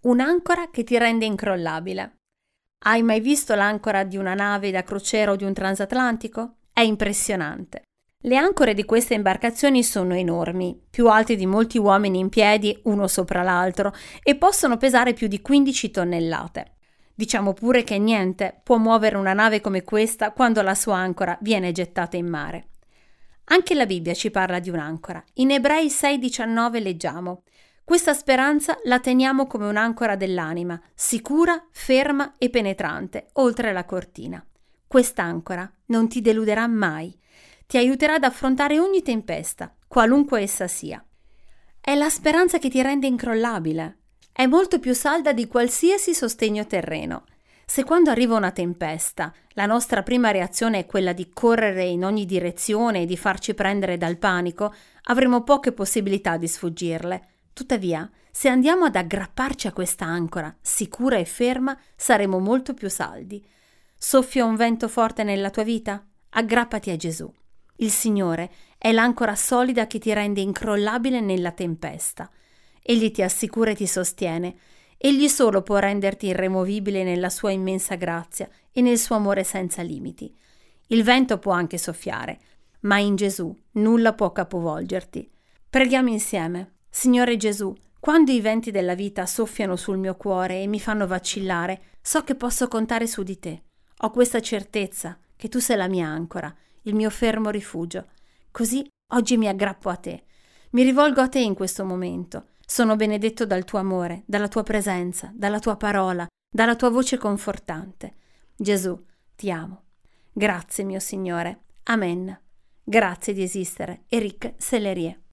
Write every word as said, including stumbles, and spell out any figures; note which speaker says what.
Speaker 1: un'ancora che ti rende incrollabile. Hai mai visto l'ancora di una nave da crociera o di un transatlantico? È impressionante. Le ancore di queste imbarcazioni sono enormi, più alte di molti uomini in piedi uno sopra l'altro, e possono pesare più di quindici tonnellate. Diciamo pure che niente può muovere una nave come questa quando la sua ancora viene gettata in mare. Anche la Bibbia ci parla di un'ancora. In Ebrei sei diciannove leggiamo: questa speranza la teniamo come un'ancora dell'anima, sicura, ferma e penetrante, oltre la cortina. Quest'ancora non ti deluderà mai. Ti aiuterà ad affrontare ogni tempesta, qualunque essa sia. È la speranza che ti rende incrollabile. È molto più salda di qualsiasi sostegno terreno. Se quando arriva una tempesta, la nostra prima reazione è quella di correre in ogni direzione e di farci prendere dal panico, avremo poche possibilità di sfuggirle. Tuttavia, se andiamo ad aggrapparci a questa ancora, sicura e ferma, saremo molto più saldi. Soffia un vento forte nella tua vita? Aggrappati a Gesù. Il Signore è l'ancora solida che ti rende incrollabile nella tempesta. Egli ti assicura e ti sostiene. Egli solo può renderti irremovibile nella sua immensa grazia e nel suo amore senza limiti. Il vento può anche soffiare, ma in Gesù nulla può capovolgerti. Preghiamo insieme. Signore Gesù, quando i venti della vita soffiano sul mio cuore e mi fanno vacillare, so che posso contare su di te. Ho questa certezza che tu sei la mia ancora, il mio fermo rifugio. Così oggi mi aggrappo a te. Mi rivolgo a te in questo momento. Sono benedetto dal tuo amore, dalla tua presenza, dalla tua parola, dalla tua voce confortante. Gesù, ti amo. Grazie, mio Signore. Amen. Grazie di esistere. Eric Sellerie.